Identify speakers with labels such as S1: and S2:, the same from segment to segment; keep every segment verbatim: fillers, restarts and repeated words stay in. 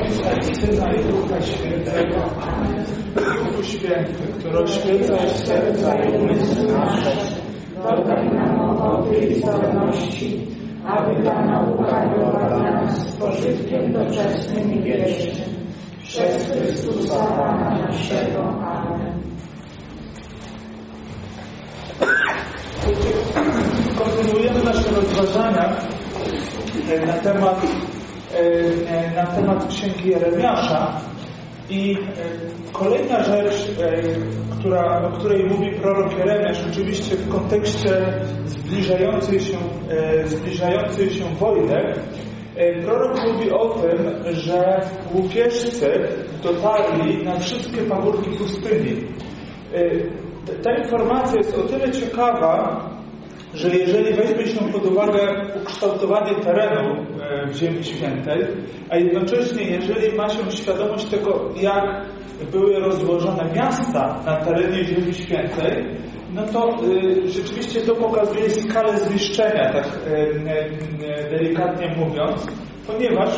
S1: Ojca i Syna i Ducha Świętego. Duchu Święty, który oświecasz serca i umysły nasze, dodaj nam ochoty i zdolności, aby ta nauka była dla nas pożytkiem doczesnym i wiecznym. Przez Chrystusa Pana naszego. Amen. Kontynuujemy nasze rozważania na temat, na temat Księgi Jeremiasza i kolejna rzecz, która, o której mówi prorok Jeremiasz, oczywiście w kontekście zbliżającej się, zbliżającej się wojny. Prorok mówi o tym, że łupieżcy dotarli na wszystkie pagórki pustyni. Ta informacja jest o tyle ciekawa, że jeżeli weźmie się pod uwagę ukształtowanie terenu w Ziemi Świętej, a jednocześnie jeżeli ma się świadomość tego, jak były rozłożone miasta na terenie Ziemi Świętej, no to y, rzeczywiście to pokazuje skalę zniszczenia, tak y, y, delikatnie mówiąc, ponieważ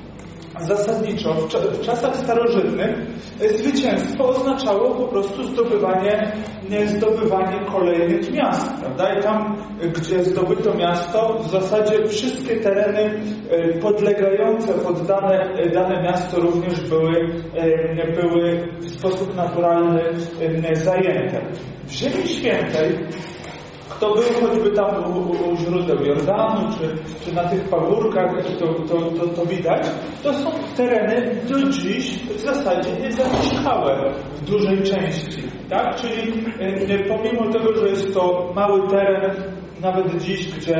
S1: zasadniczo w, w czasach starożytnych zwycięstwo oznaczało po prostu zdobywanie, zdobywanie kolejnych miast, prawda? I tam, gdzie zdobyto miasto, w zasadzie wszystkie tereny podlegające pod dane, dane miasto również były, były w sposób naturalny zajęte. W Ziemi Świętej, kto był choćby tam u, u, u źródeł Jordanu, czy, czy na tych pagórkach, to, to, to, to widać, to są tereny do dziś w zasadzie niezamieszkałe w dużej części. Tak? Czyli e, pomimo tego, że jest to mały teren, nawet dziś, gdzie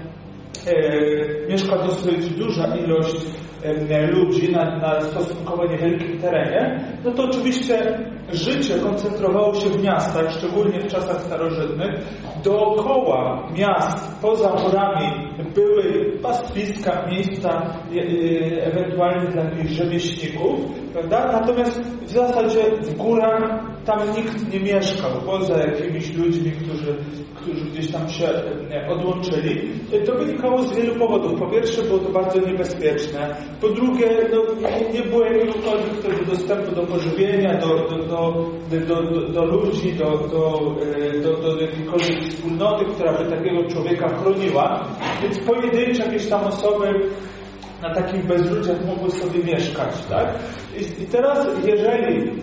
S1: e, mieszka dosyć duża ilość e, ludzi na, na stosunkowo niewielkim terenie, no to oczywiście życie koncentrowało się w miastach, szczególnie w czasach starożytnych. Dookoła miast, poza murami były pastwiska, miejsca e, ewentualnie dla jakichś rzemieślników, prawda? Natomiast w zasadzie w górach tam nikt nie mieszkał, poza jakimiś ludźmi, którzy, którzy gdzieś tam się odłączyli. To wynikało z wielu powodów. Po pierwsze, było to bardzo niebezpieczne. Po drugie, no, nie było jakiegokolwiek wtedy dostępu do pożywienia, do, do, do, do, do, do ludzi, do, do, do, do jakiejkolwiek wspólnoty, która by takiego człowieka chroniła. Więc pojedyncze jakieś tam osoby na takich bezludziach mogły sobie mieszkać. Tak? I, i teraz, jeżeli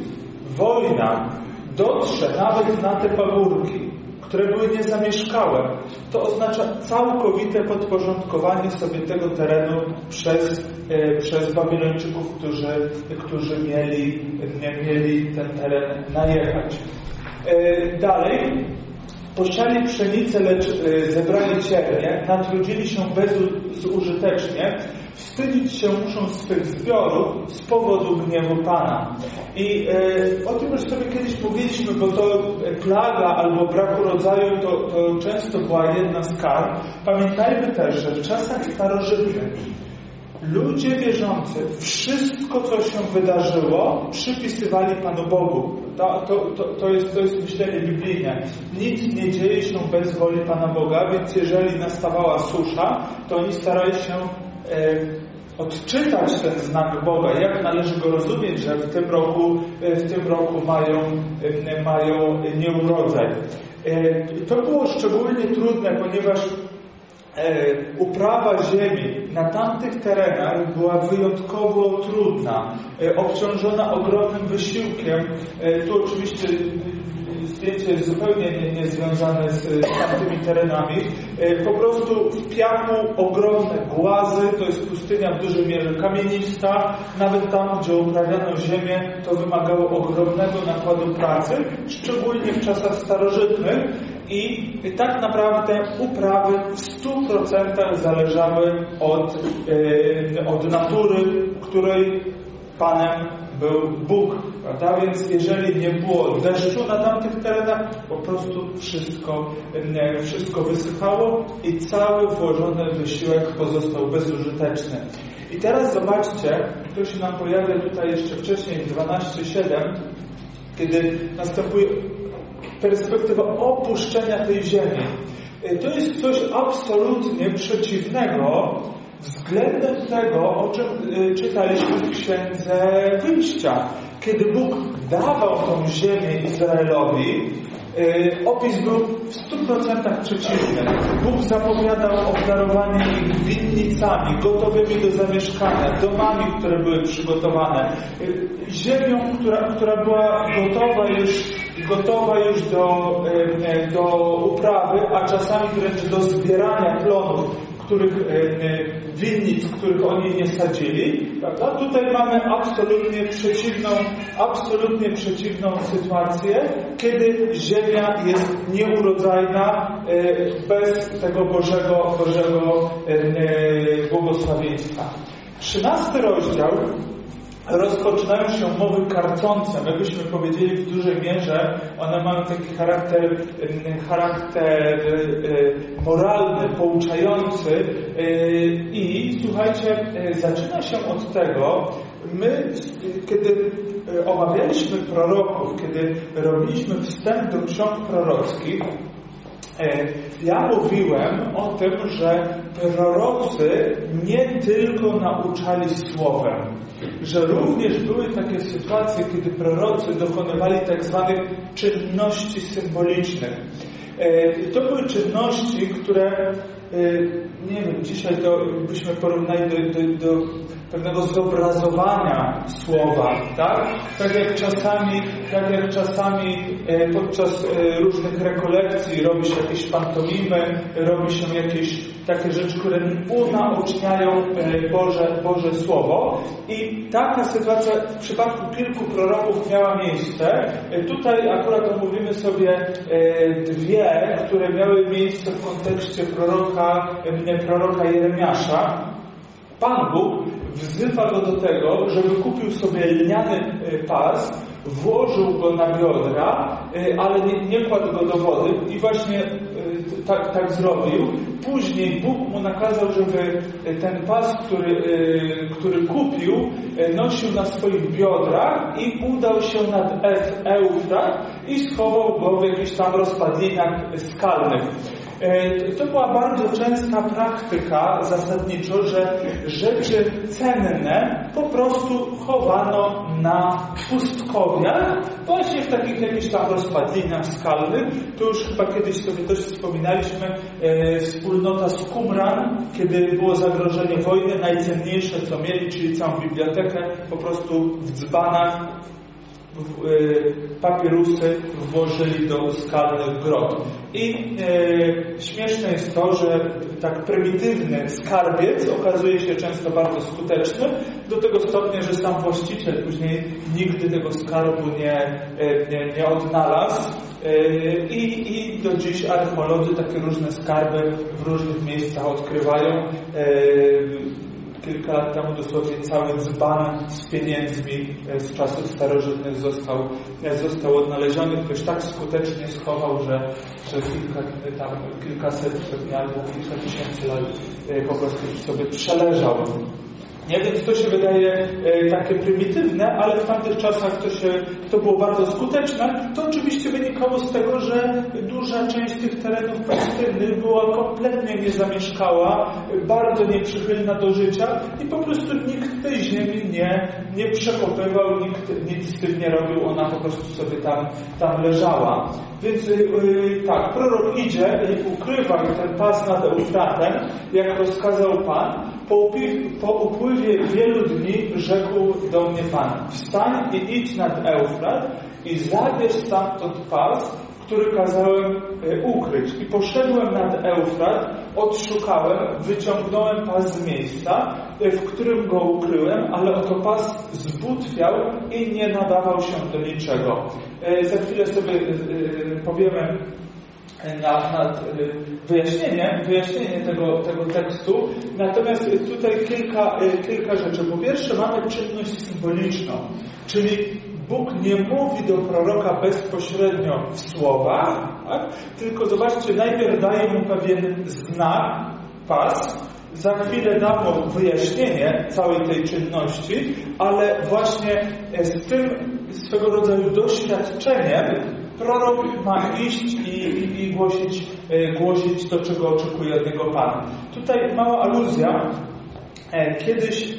S1: wojna dotrze nawet na te pagórki, które były niezamieszkałe, to oznacza całkowite podporządkowanie sobie tego terenu przez, e, przez Babilończyków, którzy, którzy mieli, mieli ten teren najechać. E, dalej, posiali pszenicę, lecz e, zebrali ciernie, natrudzili się bezużytecznie, wstydzić się muszą swych zbiorów z powodu gniewu Pana. I e, o tym już sobie kiedyś mówiliśmy, bo to plaga albo braku rodzaju to, to często była jedna z kar. Pamiętajmy też, że w czasach starożytnych ludzie wierzący wszystko, co się wydarzyło, przypisywali Panu Bogu. To, to, to, to, jest, to jest myślenie biblijne. Nic nie dzieje się bez woli Pana Boga, więc jeżeli nastawała susza, to oni starali się odczytać ten znak Boga, jak należy go rozumieć, że w tym roku, w tym roku mają, mają nieurodzaj. To było szczególnie trudne, ponieważ uprawa ziemi na tamtych terenach była wyjątkowo trudna, obciążona ogromnym wysiłkiem. Tu oczywiście zdjęcie jest zupełnie niezwiązane z, z tamtymi terenami. Po prostu w piachu ogromne głazy, to jest pustynia w dużej mierze kamienista. Nawet tam, gdzie uprawiano ziemię, to wymagało ogromnego nakładu pracy, szczególnie w czasach starożytnych. I tak naprawdę uprawy w stu procentach zależały od, yy, od natury, której Panem był Bóg, prawda? Więc jeżeli nie było deszczu na tamtych terenach, po prostu wszystko, yy, wszystko wysychało i cały włożony wysiłek pozostał bezużyteczny. I teraz zobaczcie, to się nam pojawia tutaj jeszcze wcześniej w dwanaście siedem, kiedy następuje perspektywa opuszczenia tej ziemi. To jest coś absolutnie przeciwnego względem tego, o czym czytaliśmy w Księdze Wyjścia. Kiedy Bóg dawał tą ziemię Izraelowi, opis był w stu procentach przeciwny. Bóg zapowiadał obdarowanie ich winnicami, gotowymi do zamieszkania, domami, które były przygotowane, ziemią, która, która była gotowa już, gotowa już do, do uprawy, a czasami wręcz do zbierania plonów, których, winnic, których oni nie sadzili, prawda? Tutaj mamy absolutnie przeciwną, absolutnie przeciwną sytuację, kiedy ziemia jest nieurodzajna bez tego Bożego, Bożego błogosławieństwa. Trzynasty rozdział rozpoczynają się mowy karcące. My byśmy powiedzieli w dużej mierze, one mają taki charakter, charakter moralny, pouczający i słuchajcie, zaczyna się od tego, my, kiedy omawialiśmy proroków, kiedy robiliśmy wstęp do ksiąg prorockich, ja mówiłem o tym, że prorocy nie tylko nauczali słowem, że również były takie sytuacje, kiedy prorocy dokonywali tak zwanych czynności symbolicznych. To były czynności, które, nie wiem, dzisiaj to byśmy porównali do, do, do pewnego zobrazowania słowa, tak? Tak jak czasami, tak jak czasami podczas różnych rekolekcji robi się jakieś pantomimy, robi się jakieś takie rzeczy, które unaoczniają Boże, Boże Słowo. I taka sytuacja w przypadku kilku proroków miała miejsce. Tutaj akurat omówimy sobie dwie, które miały miejsce w kontekście proroka, proroka Jeremiasza. Pan Bóg wzywa go do tego, żeby kupił sobie lniany pas, włożył go na biodra, ale nie, nie kładł go do wody i właśnie tak, tak zrobił. Później Bóg mu nakazał, żeby ten pas, który, który kupił, nosił na swoich biodrach i udał się nad Eufrat i schował go w jakichś tam rozpadlinach skalnych. To była bardzo częsta praktyka zasadniczo, że rzeczy cenne po prostu chowano na pustkowiach, właśnie w takich jakichś tam rozpadlinach skalnych. To już chyba kiedyś sobie też wspominaliśmy, e, wspólnota z Qumran, kiedy było zagrożenie wojny, najcenniejsze co mieli, czyli całą bibliotekę, po prostu w dzbanach papierusy włożyli do skalnych grot. I e, śmieszne jest to, że tak prymitywny skarbiec okazuje się często bardzo skuteczny, do tego stopnia, że sam właściciel później nigdy tego skarbu nie, nie, nie odnalazł. I, I do dziś archeolodzy takie różne skarby w różnych miejscach odkrywają. Kilka lat temu dosłownie cały dzban z pieniędzmi z czasów starożytnych został, został odnaleziony. Ktoś tak skutecznie schował, że, że kilka, tam, kilkaset pewnie albo kilka tysięcy lat po prostu sobie przeleżał. Nie, więc to się wydaje e, takie prymitywne, ale w tamtych czasach to, się, to było bardzo skuteczne. To oczywiście wynikało z tego, że duża część tych terenów pustynnych była kompletnie niezamieszkała, bardzo nieprzychylna do życia i po prostu nikt tej ziemi nie, nie przekopywał, nikt nic z tym nie robił, ona po prostu sobie tam, tam leżała. Więc yy, tak, prorok idzie i ukrywa ten pas nad Eufratem, jak rozkazał Pan. Po, upływie, po upływie wielu dni rzekł do mnie Pan: wstań i idź nad Eufrat i zabierz stamtąd pas, który kazałem y, ukryć. I poszedłem nad Eufrat, odszukałem, wyciągnąłem pas z miejsca, y, w którym go ukryłem, ale oto pas zbutwiał i nie nadawał się do niczego. Y, za chwilę sobie y, y, powiemy Na, na wyjaśnienie, wyjaśnienie tego, tego tekstu. Natomiast tutaj kilka, kilka rzeczy. Po pierwsze mamy czynność symboliczną, czyli Bóg nie mówi do proroka bezpośrednio w słowach, tak? Tylko zobaczcie, najpierw daje mu pewien znak, pas, za chwilę da mu wyjaśnienie całej tej czynności, ale właśnie z tym swego rodzaju doświadczeniem prorok ma iść i, i, i głosić, e, głosić to, czego oczekuje od niego Pan. Tutaj mała aluzja kiedyś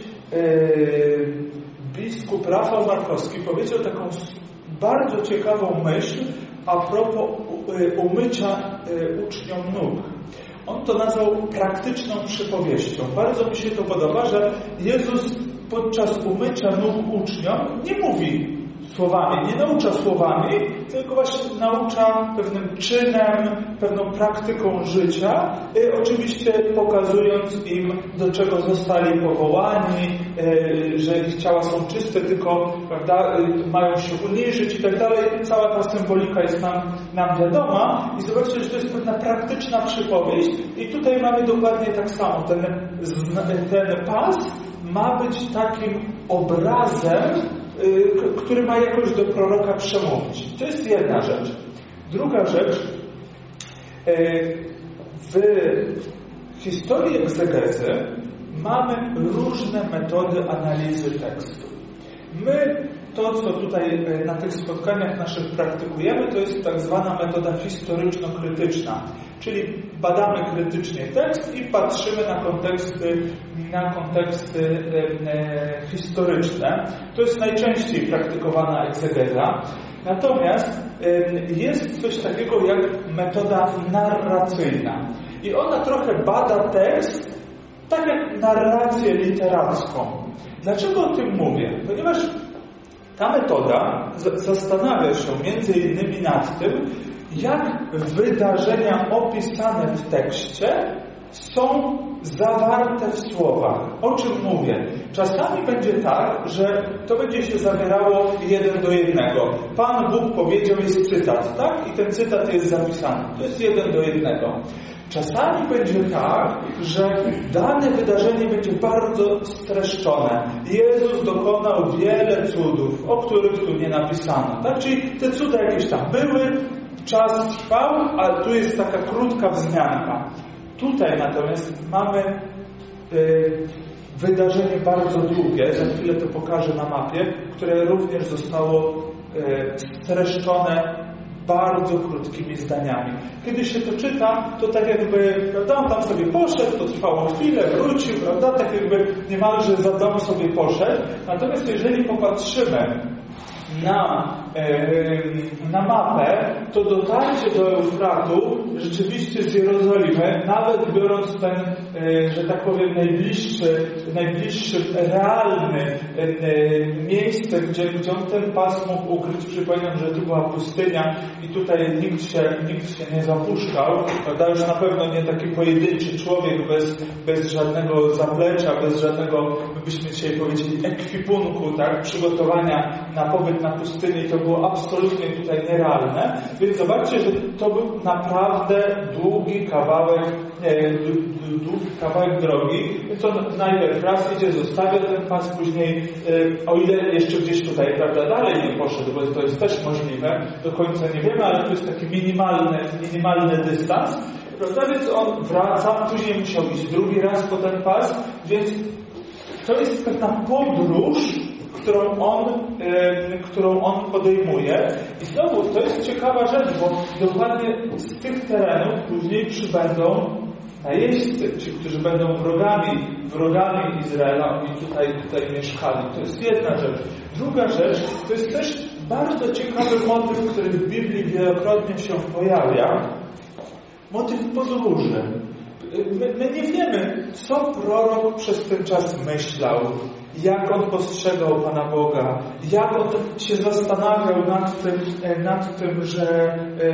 S1: biskup Rafał Markowski powiedział taką bardzo ciekawą myśl a propos umycia uczniom nóg. On to nazwał praktyczną przypowieścią. Bardzo mi się to podoba, że Jezus podczas umycia nóg uczniom nie mówi słowami, nie naucza słowami, tylko właśnie naucza pewnym czynem, pewną praktyką życia, i oczywiście pokazując im, do czego zostali powołani, że ich ciała są czyste, tylko, prawda, mają się uniżyć i tak dalej. Cała ta symbolika jest nam, nam wiadoma i zobaczcie, że to jest pewna praktyczna przypowieść i tutaj mamy dokładnie tak samo. Ten, ten pas ma być takim obrazem, który ma jakoś do proroka przemówić. To jest jedna rzecz. Druga rzecz, w historii egzegezy mamy różne metody analizy tekstu. My to, co tutaj na tych spotkaniach naszych praktykujemy, to jest tak zwana metoda historyczno-krytyczna. Czyli badamy krytycznie tekst i patrzymy na konteksty, na konteksty e, e, historyczne. To jest najczęściej praktykowana egzegeza. Natomiast e, jest coś takiego jak metoda narracyjna. I ona trochę bada tekst tak jak narrację literacką. Dlaczego o tym mówię? Ponieważ ta metoda zastanawia się między innymi nad tym, jak wydarzenia opisane w tekście są zawarte w słowach. O czym mówię? Czasami będzie tak, że to będzie się zawierało jeden do jednego. Pan Bóg powiedział, jest cytat, tak? I ten cytat jest zapisany. To jest jeden do jednego. Czasami będzie tak, że dane wydarzenie będzie bardzo streszczone. Jezus dokonał wiele cudów, o których tu nie napisano. Tak? Czyli te cuda jakieś tam były, czas trwał, a tu jest taka krótka wzmianka. Tutaj natomiast mamy y, wydarzenie bardzo długie, za chwilę to pokażę na mapie, które również zostało y, streszczone bardzo krótkimi zdaniami. Kiedy się to czyta, to tak jakby, prawda, on tam sobie poszedł, to trwało chwilę, wrócił, prawda, tak jakby niemalże za dom sobie poszedł. Natomiast jeżeli popatrzymy na, e, na mapę, to dotarcie do Eufratu rzeczywiście z Jerozolimy, nawet biorąc ten, e, że tak powiem, najbliższy, najbliższy realny e, e, miejsce, gdzie, gdzie on ten pas mógł ukryć. Przypominam, że tu była pustynia i tutaj nikt się, nikt się nie zapuszczał. Prawda? Już na pewno nie taki pojedynczy człowiek bez, bez żadnego zaplecza, bez żadnego, byśmy dzisiaj powiedzieli, ekwipunku, tak? Przygotowania na pobyt na pustyni. To było absolutnie tutaj nierealne. Więc zobaczcie, że to był naprawdę długi kawałek, e, długi kawałek drogi. Więc on najpierw raz idzie, zostawia ten pas, później, e, o ile jeszcze gdzieś tutaj, prawda, dalej nie poszedł, bo to jest też możliwe, do końca nie wiemy, ale to jest taki minimalny, minimalny dystans. Prawda? Więc on wraca, później musiał iść drugi raz po ten pas, więc to jest pewna podróż, którą on, e, którą on podejmuje. I znowu, to jest ciekawa rzecz, bo dokładnie z tych terenów później przybędą najeźdźcy, ci, którzy będą wrogami, wrogami Izraela i tutaj, tutaj mieszkali. To jest jedna rzecz. Druga rzecz, to jest też bardzo ciekawy motyw, który w Biblii wielokrotnie się pojawia. Motyw podróży. My, my nie wiemy, co prorok przez ten czas myślał, jak on postrzegał Pana Boga, jak on się zastanawiał nad tym, nad tym że,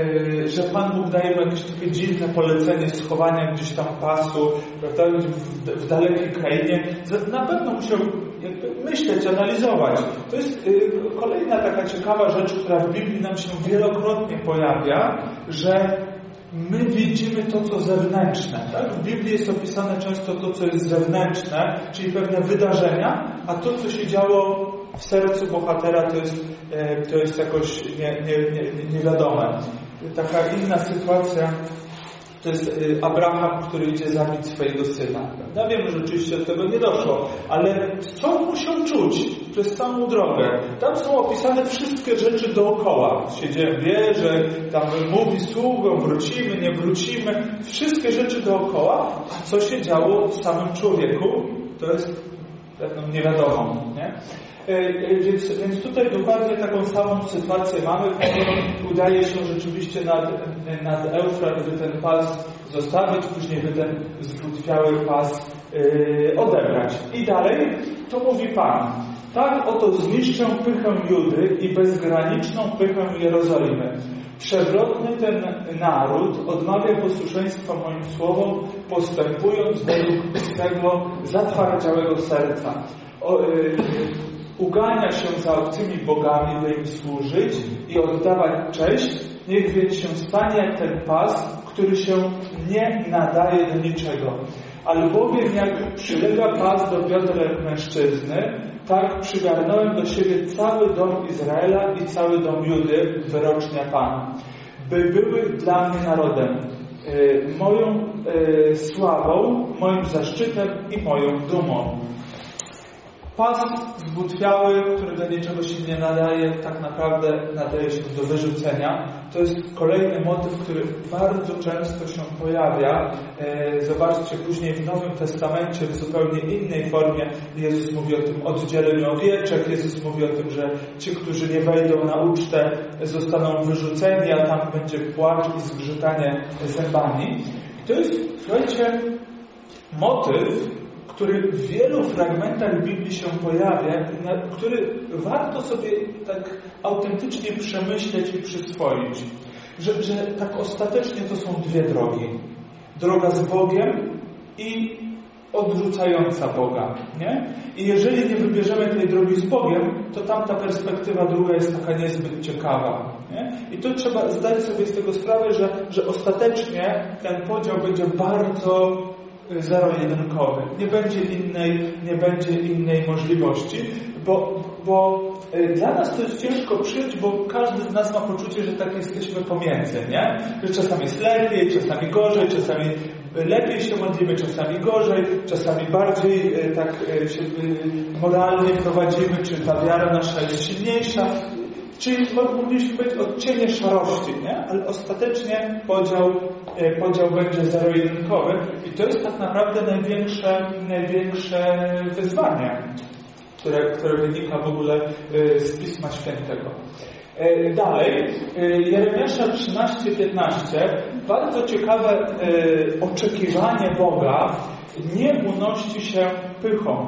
S1: że Pan Bóg daje mu jakieś takie dziwne polecenie schowania gdzieś tam pasu, prawda, w, w dalekiej krainie. Na pewno musiał jakby myśleć, analizować. To jest kolejna taka ciekawa rzecz, która w Biblii nam się wielokrotnie pojawia, że my widzimy to, co zewnętrzne. Tak? W Biblii jest opisane często to, co jest zewnętrzne, czyli pewne wydarzenia, a to, co się działo w sercu bohatera, to jest, to jest jakoś nie, nie, nie, niewiadome. Taka inna sytuacja to jest Abraham, który idzie zabić swojego syna. Ja wiem, że oczywiście do tego nie doszło, ale co musiał czuć przez całą drogę? Tam są opisane wszystkie rzeczy dookoła. Siedzie, wie, że tam mówi sługom, wrócimy, nie wrócimy. Wszystkie rzeczy dookoła. A co się działo w samym człowieku? to jest pewną niewiadomą. Nie? Więc, więc tutaj dokładnie taką samą sytuację mamy. Udaje się rzeczywiście nad, nad Eufrat, by ten pas zostawić, później by ten zbutwiały pas yy, odebrać. I dalej to mówi Pan. Tak oto zniszczę pychę Judy i bezgraniczną pychę Jerozolimy. Przewrotny ten naród odmawia posłuszeństwa moim słowom, postępując według swego zatwardziałego serca. O, yy, ugania się za obcymi bogami, by im służyć i oddawać cześć, niech więc się stanie jak ten pas, który się nie nadaje do niczego. Albowiem jak przylega pas do biodra mężczyzny, tak przygarnąłem do siebie cały dom Izraela i cały dom Judy, wyrocznia Pan, by były dla mnie narodem, y, moją y, sławą, moim zaszczytem i moją dumą. Pas zbutwiały, który do niczego się nie nadaje, tak naprawdę nadaje się do wyrzucenia. To jest kolejny motyw, który bardzo często się pojawia. Zobaczcie, później w Nowym Testamencie w zupełnie innej formie Jezus mówi o tym oddzieleniu owieczek. Jezus mówi o tym, że ci, którzy nie wejdą na ucztę, zostaną wyrzuceni, a tam będzie płacz i zgrzytanie zębami. To jest, słuchajcie, motyw, który w wielu fragmentach Biblii się pojawia, który warto sobie tak autentycznie przemyśleć i przyswoić. Że, że tak ostatecznie to są dwie drogi. Droga z Bogiem i odrzucająca Boga. Nie? I jeżeli nie wybierzemy tej drogi z Bogiem, to tamta perspektywa druga jest taka niezbyt ciekawa. Nie? I tu trzeba zdać sobie z tego sprawę, że, że ostatecznie ten podział będzie bardzo zero-jedynkowy. Nie będzie innej, nie będzie innej możliwości, bo, bo dla nas to jest ciężko przyjąć, bo każdy z nas ma poczucie, że tak jesteśmy pomiędzy, nie? Że czasami jest lepiej, czasami gorzej, czasami lepiej się modlimy, czasami gorzej, czasami bardziej tak się moralnie prowadzimy, czy ta wiara nasza jest silniejsza. Czyli mogliśmy być odcienie szarości, nie? Ale ostatecznie podział, podział będzie zero-jedynkowy i to jest tak naprawdę największe, największe wyzwanie, które, które wynika w ogóle z Pisma Świętego. Dalej, Jeremiasza trzynaście piętnaście, bardzo ciekawe oczekiwanie Boga nie unosi się pychą.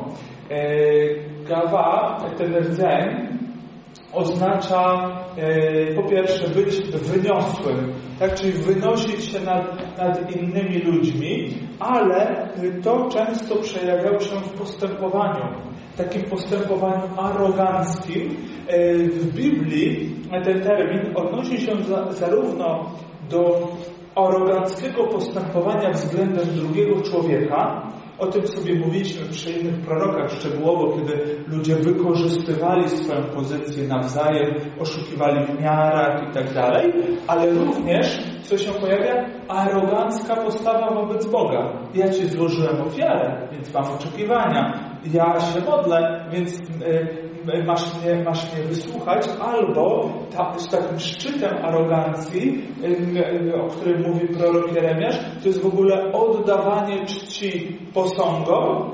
S1: Gawa, ten rdzeń, oznacza e, po pierwsze być wyniosłym, tak, czyli wynosić się nad, nad innymi ludźmi, ale to często przejawiało się w postępowaniu, takim postępowaniu aroganckim. E, w Biblii ten termin odnosi się za, zarówno do aroganckiego postępowania względem drugiego człowieka. O tym sobie mówiliśmy przy innych prorokach szczegółowo, kiedy ludzie wykorzystywali swoją pozycję nawzajem, oszukiwali w miarach i tak dalej, ale również, co się pojawia, arogancka postawa wobec Boga. Ja Ci złożyłem ofiarę, więc mam oczekiwania. Ja się modlę, więc y, masz, mnie, masz mnie wysłuchać, albo ta, z takim szczytem arogancji, y, y, o którym mówi prorok Jeremiasz, to jest w ogóle oddawanie czci posągom,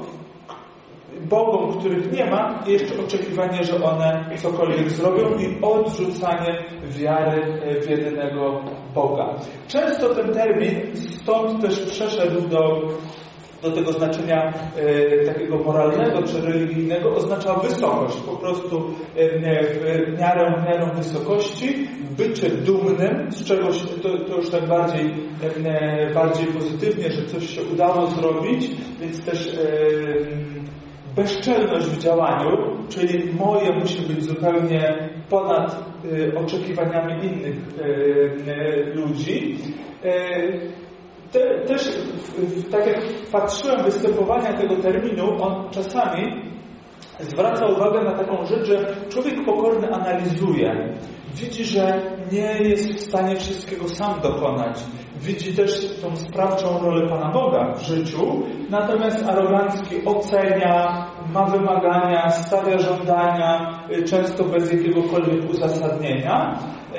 S1: Bogom, których nie ma, i jeszcze oczekiwanie, że one cokolwiek zrobią i odrzucanie wiary w jedynego Boga. Często ten termin stąd też przeszedł do do tego znaczenia e, takiego moralnego czy religijnego, oznacza wysokość. Po prostu e, w miarę, w miarę wysokości, bycie dumnym z czegoś, to, to już tak bardziej, e, bardziej pozytywnie, że coś się udało zrobić, więc też e, bezczelność w działaniu, czyli moje musi być zupełnie ponad e, oczekiwaniami innych e, e, ludzi. E, Te, też, tak jak patrzyłem w występowania tego terminu, on czasami zwraca uwagę na taką rzecz, że człowiek pokorny analizuje. Widzi, że nie jest w stanie wszystkiego sam dokonać. Widzi też tą sprawczą rolę Pana Boga w życiu, natomiast arogancki ocenia, ma wymagania, stawia żądania, często bez jakiegokolwiek uzasadnienia.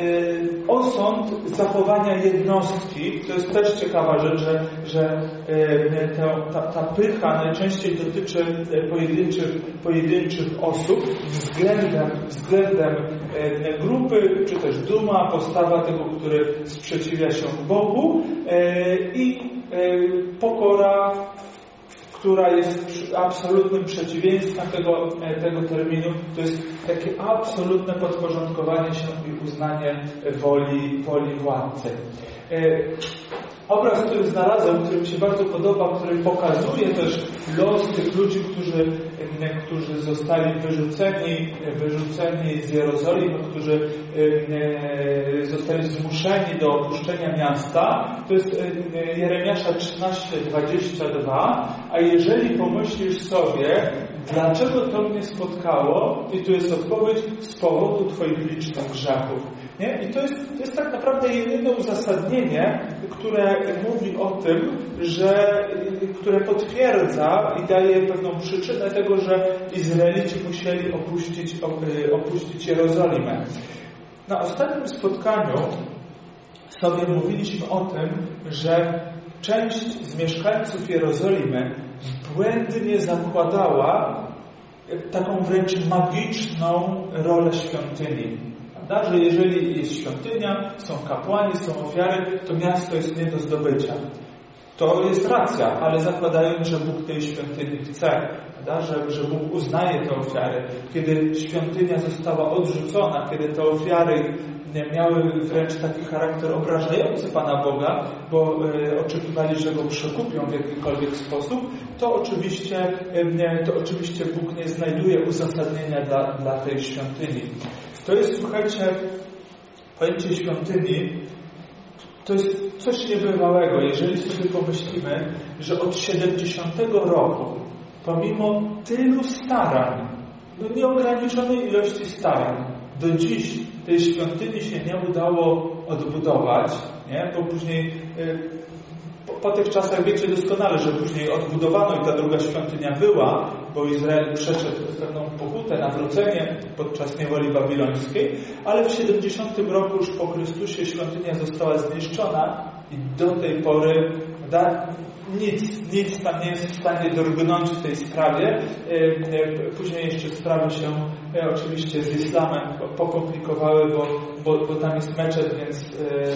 S1: Osąd zachowania jednostki, to jest też ciekawa rzecz, że, że ta, ta pycha najczęściej dotyczy pojedynczych, pojedynczych osób względem, względem grupy, czy też duma, postawa tego, który sprzeciwia się Bogu i pokora, która jest absolutnym przeciwieństwem tego, tego terminu, to jest takie absolutne podporządkowanie się i uznanie woli, woli władcy. Obraz, który znalazłem, który mi się bardzo podoba, który pokazuje też los tych ludzi, którzy, którzy zostali wyrzuceni, wyrzuceni z Jerozolimy, którzy zostali zmuszeni do opuszczenia miasta. To jest Jeremiasza trzynaście, dwadzieścia dwa. A jeżeli pomyślisz sobie, dlaczego to mnie spotkało, i tu jest odpowiedź, z powodu Twoich licznych grzechów. Nie? I to jest, to jest tak naprawdę jedyne uzasadnienie, które mówi o tym, że, które potwierdza i daje pewną przyczynę tego, że Izraelici musieli opuścić, opuścić Jerozolimę. Na ostatnim spotkaniu sobie mówiliśmy o tym, że część z mieszkańców Jerozolimy błędnie zakładała taką wręcz magiczną rolę świątyni. Prawda? Że jeżeli jest świątynia, są kapłani, są ofiary, to miasto jest nie do zdobycia. To jest racja, ale zakładając, że Bóg tej świątyni chce, prawda? Że, że Bóg uznaje te ofiary. Kiedy świątynia została odrzucona, kiedy te ofiary miały wręcz taki charakter obrażający Pana Boga, bo e, oczekiwali, że Go przekupią w jakikolwiek sposób, to oczywiście, e, to oczywiście Bóg nie znajduje uzasadnienia dla, dla tej świątyni. To jest, słuchajcie, pojęcie świątyni, to jest coś niebywałego, jeżeli sobie pomyślimy, że od siedemdziesiątego roku, pomimo tylu starań, no nieograniczonej ilości starań, do dziś tej świątyni się nie udało odbudować, nie? Bo później po, po tych czasach wiecie doskonale, że później odbudowano i ta druga świątynia była, bo Izrael przeszedł pewną pokutę, nawrócenie podczas niewoli babilońskiej, ale w siedemdziesiątym roku już po Chrystusie świątynia została zniszczona i do tej pory da, nic, nic tam nie jest w stanie drgnąć w tej sprawie. Później jeszcze sprawy się oczywiście z islamem pokomplikowały, bo, bo, bo tam jest meczet, więc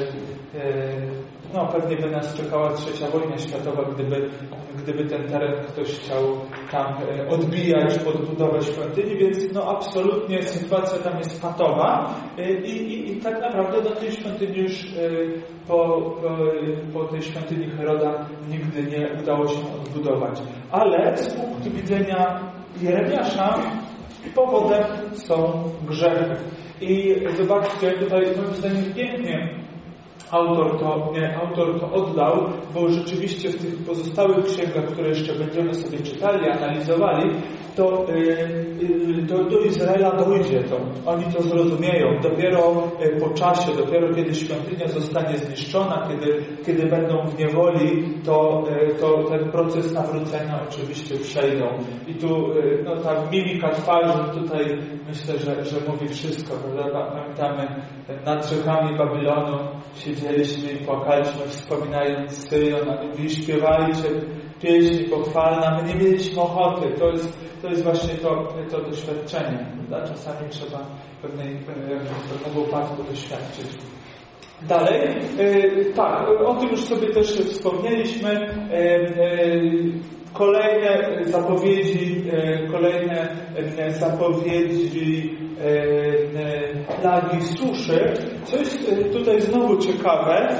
S1: no, pewnie by nas czekała trzecia wojna światowa, gdyby, gdyby ten teren ktoś chciał tam odbijać pod budowę świątyni, więc no absolutnie sytuacja tam jest patowa i, i, i tak naprawdę do tej świątyni już po, po tej świątyni Heroda nigdy nie udało się odbudować. Ale z punktu widzenia Jeremiasza powodem są grzechy. I zobaczcie, tutaj moim zdaniem pięknie Autor to, nie, autor to oddał, bo rzeczywiście w tych pozostałych księgach, które jeszcze będziemy sobie czytali, analizowali, to yy, do, do Izraela dojdzie to. Oni to zrozumieją. Dopiero yy, po czasie, dopiero kiedy świątynia zostanie zniszczona, kiedy, kiedy będą w niewoli, to, yy, to ten proces nawrócenia oczywiście przejdą. I tu yy, no, ta mimika twarzy tutaj myślę, że, że mówi wszystko. Prawda? Pamiętamy nad rzekami Babilonu siedzieliśmy i płakaliśmy, wspominając Syjon, a mówili, śpiewajcie pieśni pochwalne, a my nie mieliśmy ochoty. To jest, to jest właśnie to, to doświadczenie. Prawda? Czasami trzeba pewnej, pewnego upadku doświadczyć. Dalej, yy, tak, o tym już sobie też wspomnieliśmy. Yy, yy, kolejne zapowiedzi, yy, kolejne yy, zapowiedzi plagi suszy. Co jest tutaj znowu ciekawe,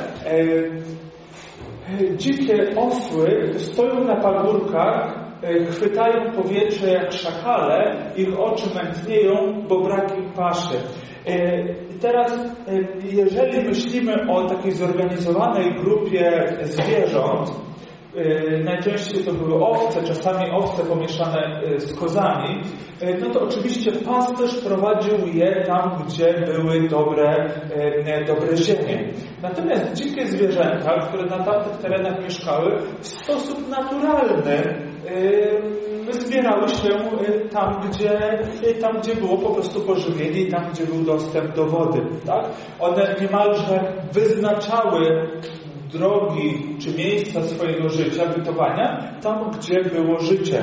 S1: dzikie osły stoją na pagórkach, chwytają powietrze jak szakale, ich oczy mętnieją, bo brak im paszy. I teraz, jeżeli myślimy o takiej zorganizowanej grupie zwierząt, najczęściej to były owce, czasami owce pomieszane z kozami, no to oczywiście pasterz prowadził je tam, gdzie były dobre, dobre ziemie. Natomiast dzikie zwierzęta, które na tamtych terenach mieszkały, w sposób naturalny zbierały się tam, gdzie, tam, gdzie było po prostu pożywienie i tam, gdzie był dostęp do wody. Tak? One niemalże wyznaczały drogi czy miejsca swojego życia, bytowania, tam, gdzie było życie.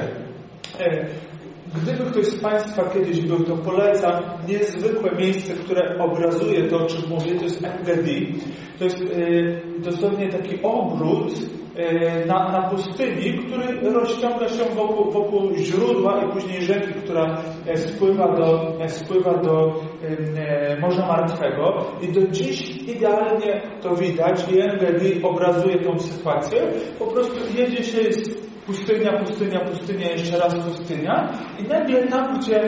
S1: Gdyby ktoś z Państwa kiedyś był, to polecam niezwykłe miejsce, które obrazuje to, o czym mówię, to jest En-Gedi. To jest y, dosłownie taki ogród y, na, na pustyni, który rozciąga się wokół, wokół źródła i później rzeki, która y, spływa do, y, spływa do y, Morza Martwego. I do dziś idealnie to widać i En-Gedi obrazuje tą sytuację. Po prostu jedzie się, jest pustynia, pustynia, pustynia, jeszcze raz pustynia i nagle tam, gdzie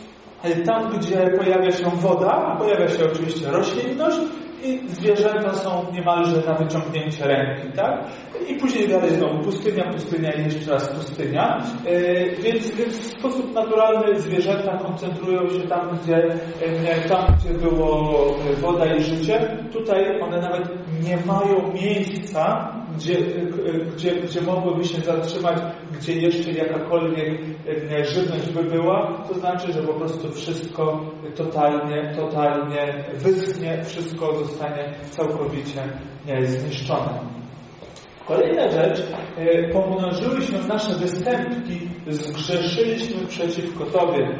S1: tam, gdzie pojawia się woda, pojawia się oczywiście roślinność i zwierzęta są niemalże na wyciągnięcie ręki, tak? I później dalej znowu pustynia, pustynia i jeszcze raz pustynia. Yy, więc, więc w sposób naturalny zwierzęta koncentrują się tam, gdzie, yy, tam, gdzie było woda i życie. Tutaj one nawet nie mają miejsca, gdzie, yy, gdzie, gdzie mogłyby się zatrzymać, gdzie jeszcze jakakolwiek yy, żywność by była. To znaczy, że po prostu wszystko totalnie, totalnie wyschnie, wszystko zostanie całkowicie yy, zniszczone. Kolejna rzecz, pomnożyły się nasze występki, zgrzeszyliśmy przeciwko Tobie.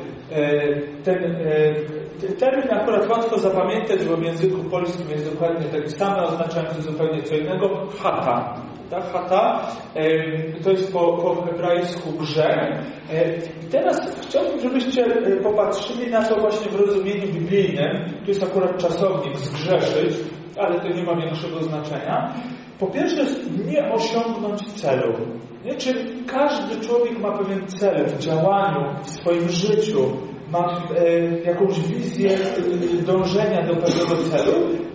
S1: Ten, ten termin akurat łatwo zapamiętać, bo w języku polskim jest dokładnie taki sam, oznaczający zupełnie co innego. Chata. Ta chata to jest po, po hebrajsku grzech. I teraz chciałbym, żebyście popatrzyli na to właśnie w rozumieniu biblijnym. Tu jest akurat czasownik zgrzeszyć, ale to nie ma większego znaczenia. Po pierwsze, nie osiągnąć celu. Nie? Czyli każdy człowiek ma pewien cel w działaniu, w swoim życiu, ma e, jakąś wizję e, dążenia do pewnego celu.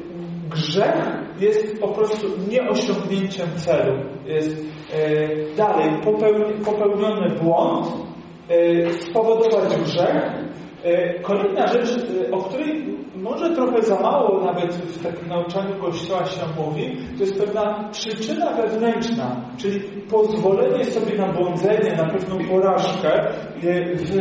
S1: Grzech jest po prostu nieosiągnięciem celu. Jest e, dalej popełni, popełniony błąd, e, spowodować grzech. Kolejna rzecz, o której może trochę za mało nawet w takim nauczaniu Kościoła się mówi, to jest pewna przyczyna wewnętrzna, czyli pozwolenie sobie na błądzenie, na pewną porażkę w,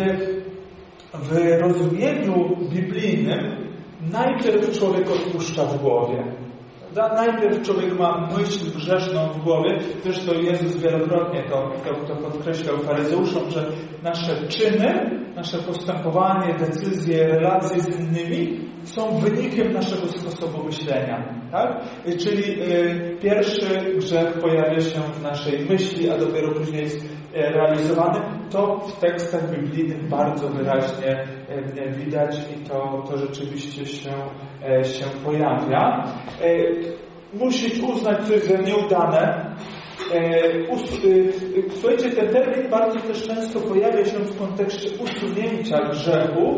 S1: w rozumieniu biblijnym. Najpierw człowiek odpuszcza w głowie. Najpierw człowiek ma myśl grzeszną w głowie. Zresztą Jezus wielokrotnie to, to, to podkreślał faryzeuszom, że nasze czyny, nasze postępowanie, decyzje, relacje z innymi są wynikiem naszego sposobu myślenia. Tak? Czyli y, pierwszy grzech pojawia się w naszej myśli, a dopiero później jest realizowany. To w tekstach biblijnych bardzo wyraźnie y, widać i to, to rzeczywiście się, y, się pojawia. Y, musisz uznać coś za nieudane. Słuchajcie, ten termin bardzo też często pojawia się w kontekście usunięcia grzechu,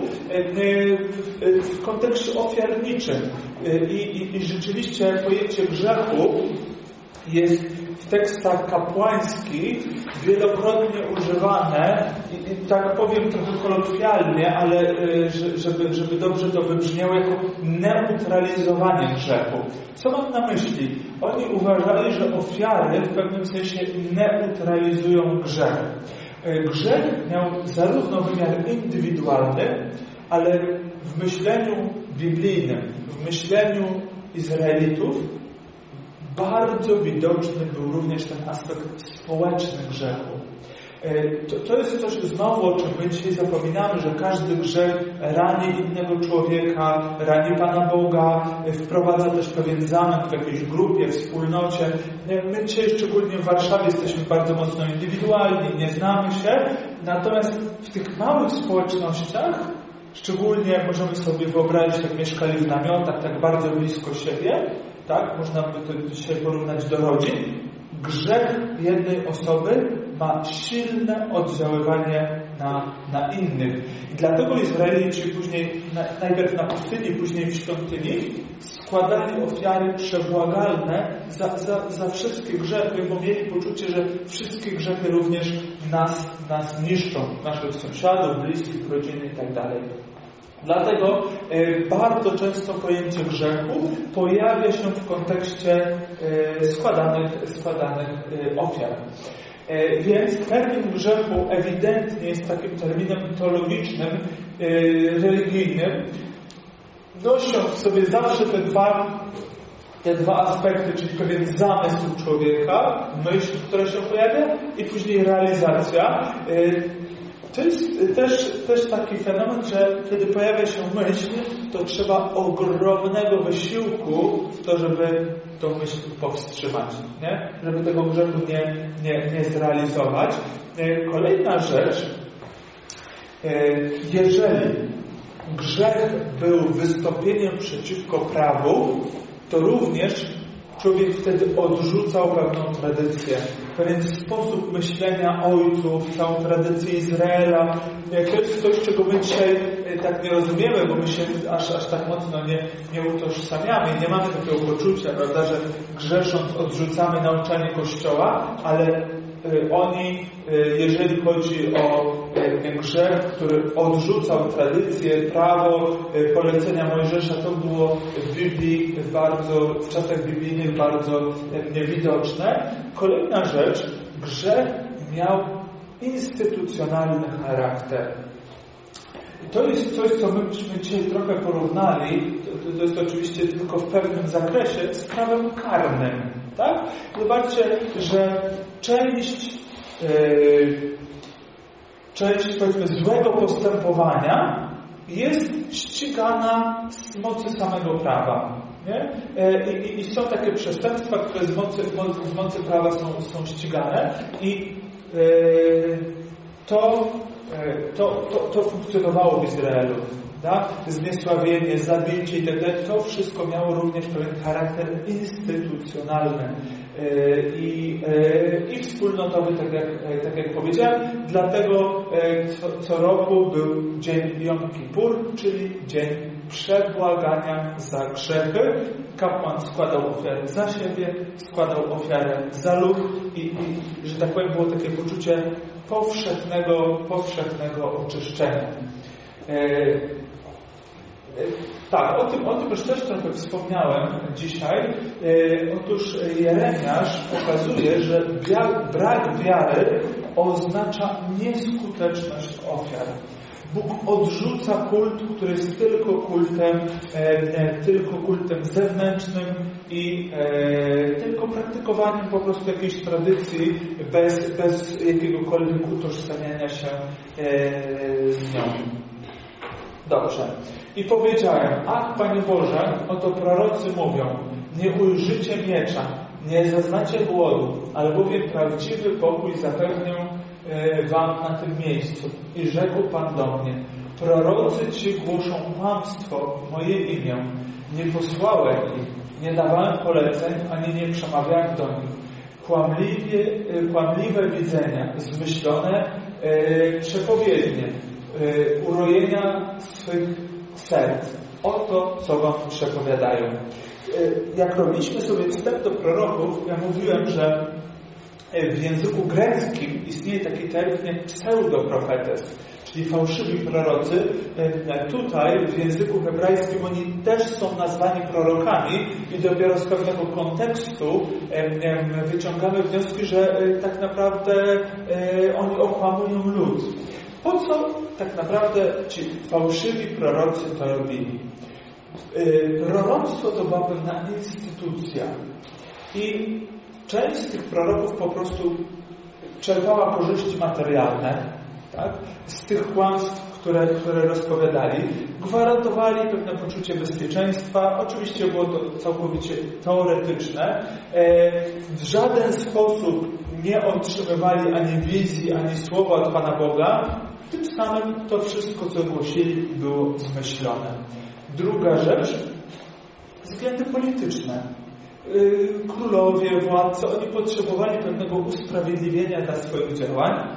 S1: w kontekście ofiarniczym. I, i, i rzeczywiście pojęcie grzechu jest w tekstach kapłańskich wielokrotnie używane i, i tak powiem trochę kolokwialnie, ale żeby, żeby dobrze to wybrzmiało, jako neutralizowanie grzechu. Co mam na myśli? Oni uważali, że ofiary w pewnym sensie neutralizują grzech. Grzech miał zarówno wymiar indywidualny, ale w myśleniu biblijnym, w myśleniu Izraelitów bardzo widoczny był również ten aspekt społeczny grzechu. To, to jest coś znowu, o czym my dzisiaj zapominamy, że każdy grzech rani innego człowieka, rani Pana Boga, wprowadza też pewien zamęt w jakiejś grupie, wspólnocie. My dzisiaj, szczególnie w Warszawie, jesteśmy bardzo mocno indywidualni, nie znamy się, natomiast w tych małych społecznościach, szczególnie możemy sobie wyobrazić, jak mieszkali w namiotach, tak bardzo blisko siebie, tak, można by to dzisiaj porównać do rodzin. Grzech jednej osoby ma silne oddziaływanie na, na innych. I dlatego Izraelici później, najpierw na pustyni, później w świątyni, składali ofiary przebłagalne za, za, za wszystkie grzechy, bo mieli poczucie, że wszystkie grzechy również nas, nas niszczą, naszych sąsiadów, bliskich, rodziny itd. Dlatego e, bardzo często pojęcie grzechu pojawia się w kontekście e, składanych, składanych e, ofiar. Więc termin grzechu ewidentnie jest takim terminem mitologicznym, religijnym, nosząc w sobie zawsze te dwa, te dwa aspekty, czyli pewien zamysł człowieka, myśl, która się pojawia, i później realizacja. To jest też, też taki fenomen, że kiedy pojawia się myśl, to trzeba ogromnego wysiłku w to, żeby tą myśl powstrzymać, nie? Żeby tego grzechu nie, nie, nie zrealizować. Kolejna rzecz, jeżeli grzech był wystąpieniem przeciwko prawu, to również człowiek wtedy odrzucał pewną tradycję, pewien sposób myślenia ojców, całą tradycję Izraela. To jest coś, czego my dzisiaj tak nie rozumiemy, bo my się aż, aż tak mocno nie, nie utożsamiamy. Nie mamy takiego poczucia, prawda, że grzesząc odrzucamy nauczanie Kościoła, ale oni, jeżeli chodzi o grzech, który odrzucał tradycję, prawo, polecenia Mojżesza, to było w Biblii bardzo, w czasach biblijnych bardzo niewidoczne. Kolejna rzecz, grzech miał instytucjonalny charakter. I to jest coś, co my byśmy dzisiaj trochę porównali, to, to jest oczywiście tylko w pewnym zakresie, z prawem karnym. Tak? Zobaczcie, że część, yy, część powiedzmy złego postępowania jest ścigana z mocy samego prawa. Nie? Yy, i, I są takie przestępstwa, które z mocy, z mocy prawa są, są ścigane i yy, to, yy, to, to, to funkcjonowało w Izraelu. Tak? Zniesławienie, zabicie itd. To wszystko miało również pewien charakter instytucjonalny i, i wspólnotowy, tak jak, tak jak powiedziałem. Dlatego co, co roku był dzień Jom Kippur, czyli dzień przebłagania za grzechy. Kapłan składał ofiarę za siebie, składał ofiarę za lud i, i że tak powiem, było takie poczucie powszechnego, powszechnego oczyszczenia. Tak, o tym, o tym już też trochę wspomniałem dzisiaj. E, otóż Jeremiasz pokazuje, że bia- brak wiary oznacza nieskuteczność ofiar. Bóg odrzuca kult, który jest tylko kultem, e, tylko kultem zewnętrznym i e, tylko praktykowaniem po prostu jakiejś tradycji bez, bez jakiegokolwiek utożsamiania się e, z nią. Dobrze. I powiedziałem, ach, Panie Boże, oto prorocy mówią, nie ujrzycie miecza, nie zaznacie głodu, albowiem prawdziwy pokój zapewnię e, wam na tym miejscu. I rzekł Pan do mnie, prorocy ci głoszą kłamstwo w moje imię. Nie posłałem ich, nie dawałem poleceń, ani nie przemawiałem do nich. Kłamliwie, e, kłamliwe widzenia, zmyślone e, przepowiednie, e, urojenia swych serc. Oto, co wam przepowiadają. Jak robiliśmy sobie wstęp do proroków, ja mówiłem, że w języku greckim istnieje taki termin pseudoprofetes, czyli fałszywi prorocy. Tutaj w języku hebrajskim oni też są nazwani prorokami i dopiero z pewnego kontekstu wyciągamy wnioski, że tak naprawdę oni okłamują lud. Po co tak naprawdę ci fałszywi prorocy to robili? Proroctwo to była pewna instytucja i część z tych proroków po prostu czerpała korzyści materialne, tak? Z tych kłamstw, które, które rozpowiadali, gwarantowali pewne poczucie bezpieczeństwa. Oczywiście było to całkowicie teoretyczne. W żaden sposób nie otrzymywali ani wizji, ani słowa od Pana Boga. Tym samym to wszystko, co głosili, było zmyślone. Druga rzecz, względy polityczne. Królowie, władcy, oni potrzebowali pewnego usprawiedliwienia dla swoich działań,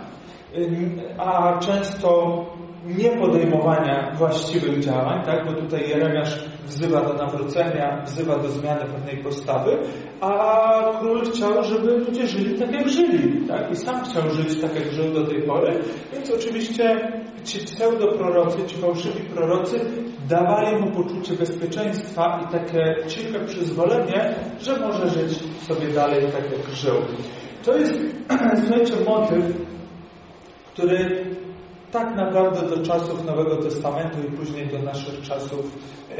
S1: a często nie podejmowania właściwych działań, tak? Bo tutaj Jeremiasz wzywa do nawrócenia, wzywa do zmiany pewnej postawy, a król chciał, żeby ludzie żyli tak, jak żyli, tak? I sam chciał żyć tak, jak żył do tej pory, więc oczywiście ci pseudoprorocy, ci fałszywi prorocy dawali mu poczucie bezpieczeństwa i takie ciche przyzwolenie, że może żyć sobie dalej tak, jak żył. To jest, słuchajcie, motyw, który tak naprawdę do czasów Nowego Testamentu i później do naszych czasów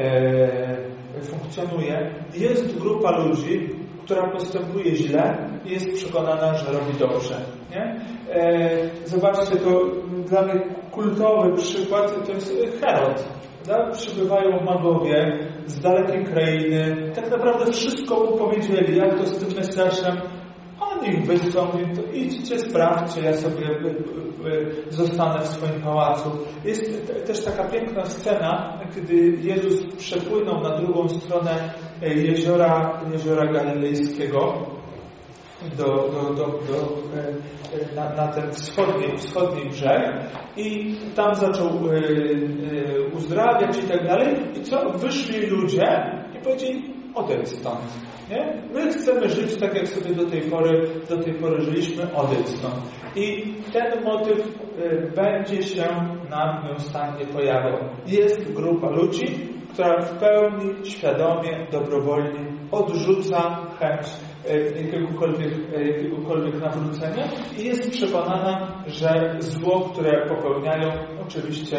S1: e, funkcjonuje. Jest grupa ludzi, która postępuje źle i jest przekonana, że robi dobrze. Nie? E, zobaczcie, to dla mnie kultowy przykład to jest Herod. Da? Przybywają magowie z dalekiej krainy. Tak naprawdę wszystko mu powiedzieli, jak to z tym Mesjaszem. On ich wysłał, to idźcie, sprawdźcie, ja sobie zostanę w swoim pałacu. Jest też taka piękna scena, kiedy Jezus przepłynął na drugą stronę jeziora, jeziora Galilejskiego do, do, do, do, na, na ten wschodni, wschodni brzeg i tam zaczął uzdrawiać i tak dalej. I co? Wyszli ludzie i powiedzieli, odejdź stąd. Nie? My chcemy żyć tak, jak sobie do tej pory, do tej pory żyliśmy, odejdź stąd. I ten motyw y, będzie się nam nieustannie pojawiał. Jest grupa ludzi, która w pełni, świadomie, dobrowolnie odrzuca chęć y, jakiegokolwiek, y, jakiegokolwiek nawrócenia i jest przekonana, że zło, które popełniają, oczywiście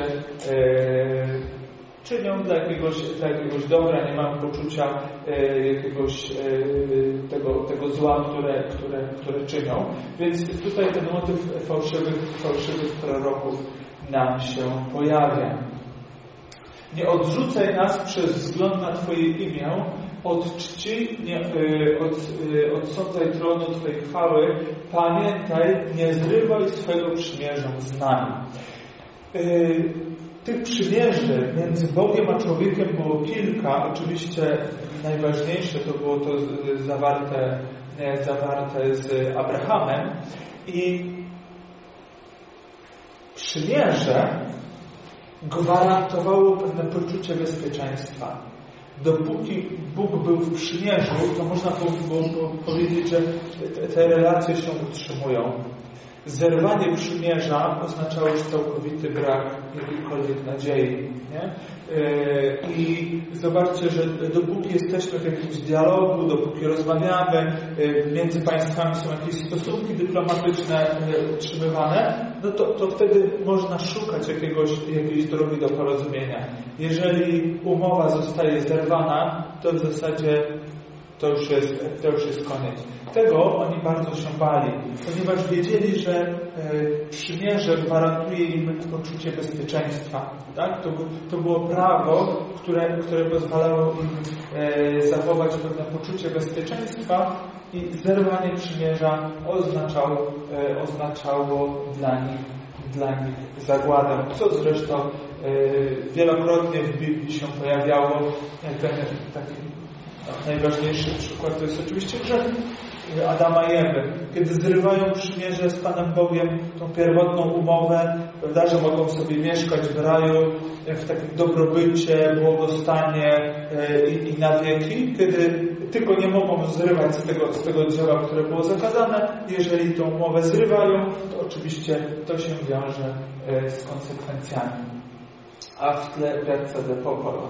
S1: y, czynią dla jakiegoś, dla jakiegoś dobra, nie mają poczucia e, jakiegoś e, tego, tego zła, które, które, które czynią. Więc tutaj ten motyw fałszywych, fałszywych proroków nam się pojawia. Nie odrzucaj nas przez wzgląd na Twoje imię od czci, nie, e, od, e, odsądzaj tronu Twojej chwały. Pamiętaj, nie zrywaj swego przymierza z nami. E, Tych przymierzy między Bogiem a człowiekiem było kilka. Oczywiście najważniejsze to było to zawarte, zawarte z Abrahamem. I przymierze gwarantowało pewne poczucie bezpieczeństwa. Dopóki Bóg był w przymierzu, to można było powiedzieć, że te relacje się utrzymują. Zerwanie przymierza oznaczało już całkowity brak jakiejkolwiek nadziei. Nie? I zobaczcie, że dopóki jesteśmy w jakimś dialogu, dopóki rozmawiamy, między państwami są jakieś stosunki dyplomatyczne utrzymywane, no to, to wtedy można szukać jakiegoś, jakiejś drogi do porozumienia. Jeżeli umowa zostaje zerwana, to w zasadzie to już jest, to już jest koniec. Tego oni bardzo się bali, ponieważ wiedzieli, że e, przymierze gwarantuje im poczucie bezpieczeństwa. Tak? To, to było prawo, które, które pozwalało im e, zachować pewne poczucie bezpieczeństwa i zerwanie przymierza oznaczało, e, oznaczało dla nich, dla nich zagładę. Co zresztą e, wielokrotnie w Biblii się pojawiało. Ten taki najważniejszy przykład to jest oczywiście grzech Adama i Ewy. Kiedy zrywają przymierze z Panem Bogiem, tą pierwotną umowę, prawda, że mogą sobie mieszkać w raju, w takim dobrobycie, błogostanie i, i na wieki, kiedy tylko nie mogą zrywać z tego, z tego drzewa, które było zakazane. Jeżeli tą umowę zrywają, to oczywiście to się wiąże z konsekwencjami. A w tle Piazza del Popolo.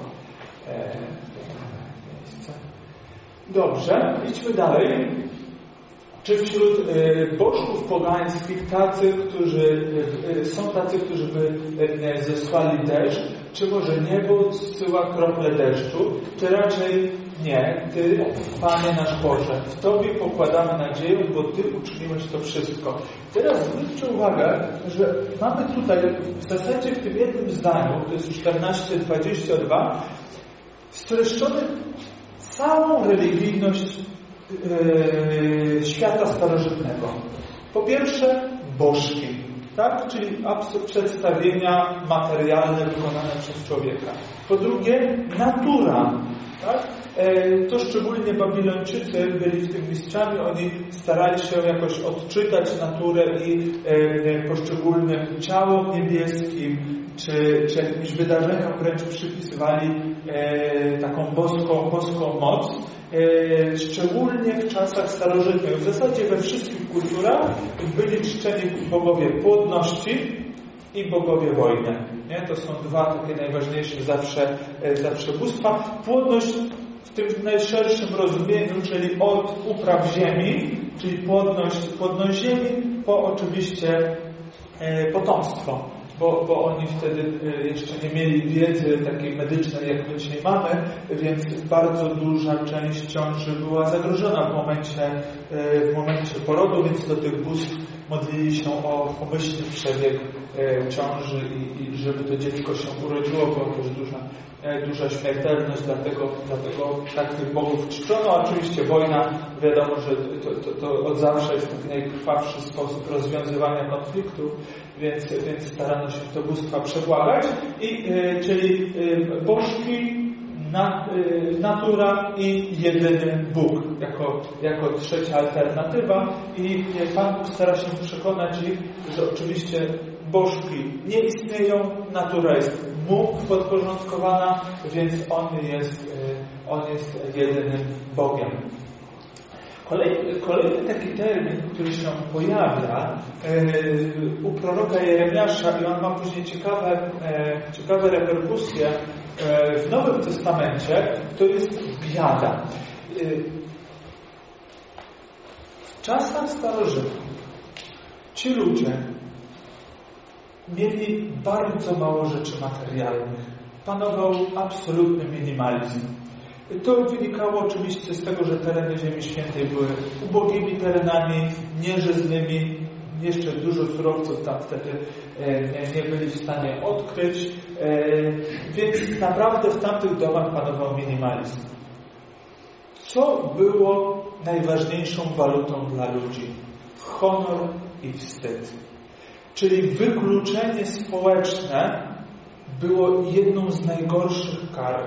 S1: Dobrze, idźmy dalej. Czy wśród y, bożków pogańskich tacy, którzy y, są tacy, którzy by y, zesłali deszcz, czy może niebo zsyła krople deszczu, czy raczej nie? Ty, Panie nasz Boże, w Tobie pokładamy nadzieję, bo Ty uczyniłeś to wszystko. Teraz zwróćcie uwagę, że mamy tutaj w zasadzie w tym jednym zdaniu, to jest czternaście dwadzieścia dwa, streszczony całą religijność yy, świata starożytnego. Po pierwsze, bożki, tak? Czyli przedstawienia materialne wykonane przez człowieka. Po drugie, natura, tak? E, to szczególnie Babilończycy byli w tym mistrzami, oni starali się jakoś odczytać naturę i e, poszczególnym ciałom niebieskim, czy, czy jakimś wydarzeniom wręcz przypisywali e, taką boską, boską moc, e, szczególnie w czasach starożytnych. W zasadzie we wszystkich kulturach byli czczeni bogowie płodności i bogowie wojny. Nie? To są dwa takie najważniejsze zawsze, e, zawsze bóstwa. Płodność w tym najszerszym rozumieniu, czyli od upraw ziemi, czyli płodność, płodność ziemi, po oczywiście potomstwo. Bo, bo oni wtedy jeszcze nie mieli wiedzy takiej medycznej, jak my dzisiaj mamy, więc bardzo duża część ciąży była zagrożona w momencie, w momencie porodu, więc do tych bóstw modlili się o pomyślny przebieg ciąży i, i żeby to dziecko się urodziło, była też duża, duża śmiertelność, dlatego, dlatego tak tych bogów czczono. Oczywiście wojna, wiadomo, że to, to, to od zawsze jest taki najkrwawszy sposób rozwiązywania konfliktów, więc, więc starano się w to bóstwa przebłagać, i, czyli bożki, Na, y, natura i jedyny Bóg jako, jako trzecia alternatywa, i Pan Bóg stara się przekonać ich, że oczywiście bożki nie istnieją, natura jest Mu podporządkowana, więc On jest, y, on jest jedynym Bogiem. Kolejny, kolejny taki termin, który się pojawia yy, u proroka Jeremiasza, i on ma później ciekawe, yy, ciekawe reperkusje yy, w Nowym Testamencie, to jest biada. Yy, w czasach starożytnych ci ludzie mieli bardzo mało rzeczy materialnych. Panował absolutny minimalizm. To wynikało oczywiście z tego, że tereny Ziemi Świętej były ubogimi terenami, nieżyznymi, jeszcze dużo surowców tam wtedy nie byli w stanie odkryć, więc naprawdę w tamtych domach panował minimalizm. Co było najważniejszą walutą dla ludzi? Honor i wstyd. Czyli wykluczenie społeczne było jedną z najgorszych kar.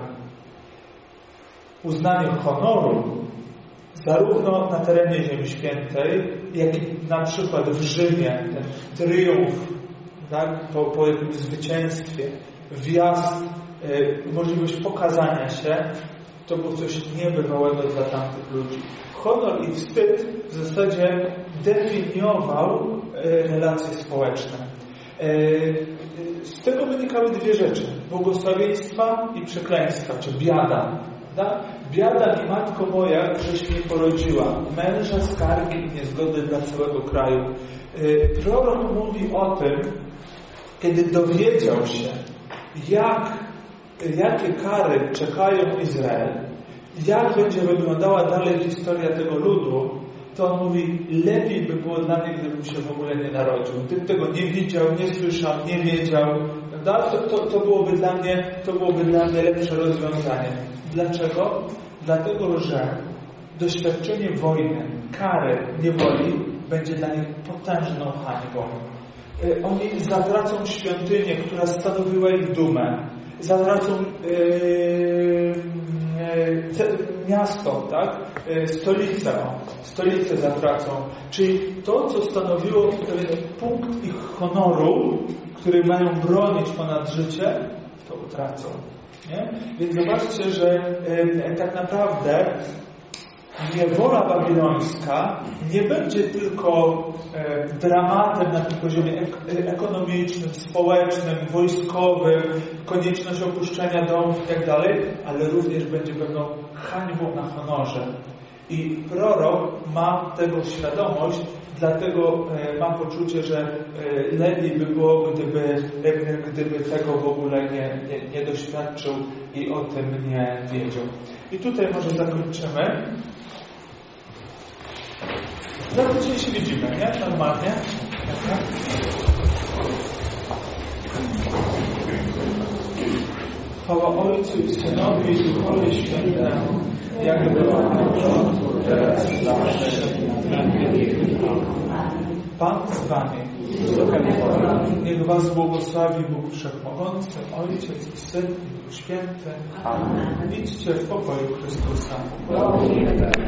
S1: Uznanie honoru zarówno na terenie Ziemi Świętej, jak i na przykład w Rzymie, ten triumf, tak, po, po jakimś zwycięstwie, wjazd, y, możliwość pokazania się, to było coś niebywałego dla tamtych ludzi. Honor i wstyd w zasadzie definiował y, relacje społeczne. Y, z tego wynikały dwie rzeczy: błogosławieństwa i przekleństwa, czy biada. Da? Biada mi, matko moja, żeś mnie porodziła, męża skargi i niezgody dla całego kraju. Yy, prorok mówi o tym, kiedy dowiedział się, jak, jakie kary czekają Izrael, jak będzie wyglądała dalej historia tego ludu, to on mówi, lepiej by było dla mnie, gdybym się w ogóle nie narodził. Gdybym tego nie widział, nie słyszał, nie wiedział, prawda? To, to, to, byłoby dla mnie, to byłoby dla mnie lepsze rozwiązanie. Dlaczego? Dlatego, że doświadczenie wojny, kary, niewoli będzie dla nich potężną hańbą. Oni zatracą świątynię, która stanowiła ich dumę. Zatracą yy, yy, miasto, tak? Yy, stolicę. Stolicę zatracą. Czyli to, co stanowiło pewien punkt ich honoru, który mają bronić ponad życie, to utracą. Nie? Więc zobaczcie, że e, tak naprawdę niewola babilońska nie będzie tylko e, dramatem na tym poziomie ek, ekonomicznym, społecznym, wojskowym, konieczność opuszczenia domów i tak dalej, ale również będzie pewną hańbą na honorze. I prorok ma tego świadomość, dlatego e, mam poczucie, że e, lepiej by było, gdyby, e, gdyby tego w ogóle nie, nie, nie doświadczył i o tym nie wiedział. I tutaj może zakończymy. Za tydzień się widzimy, nie? Normalnie. Chwała Ojcu i Synowi i Duchowi Świętemu, jak była na początku, teraz i zawsze, na wieki wieków. Pan z Wami. Niech Was błogosławi Bóg Wszechmogący, Ojciec i Syn i Duch Święty. Amen. Idźcie w pokoju Chrystusa.